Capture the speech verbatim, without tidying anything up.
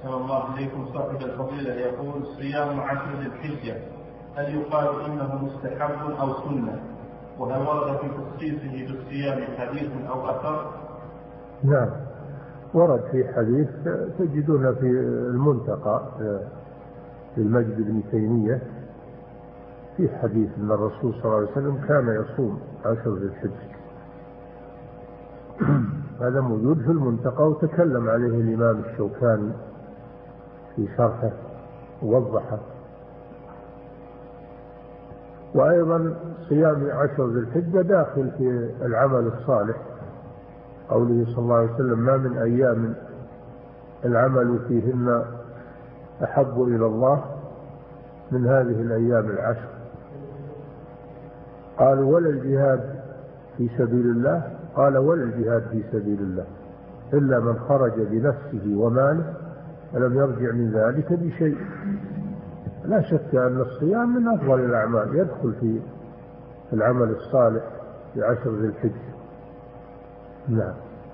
أحسن الله إليكم. صاحب الفضيلة يقول: صيام عشر ذي الحجة هل يقال إنه مستحب أو سنة؟ وهل ورد في تخصيصه بالصيام حديث أو أثر؟ نعم، ورد في حديث تجدون في المنتقى للمجد بن تيمية في حديث أن الرسول صلى الله عليه وسلم كان يصوم عشر ذي الحجة. هذا موجود في المنتقى وتكلم عليه الإمام الشوكاني في شرحه ووضحه. وأيضا صيام عشر ذي الحجة داخل في العمل الصالح، قوله صلى الله عليه وسلم: ما من أيام العمل فيهن أحب إلى الله من هذه الأيام العشر. قالوا: ولا الجهاد في سبيل الله؟ قال: ولا الجهاد في سبيل الله إلا من خرج بنفسه وماله فلم يرجع من ذلك بشيء. لا شك أن الصيام من أفضل الأعمال، يدخل في العمل الصالح في عشر ذي الحجة. نعم.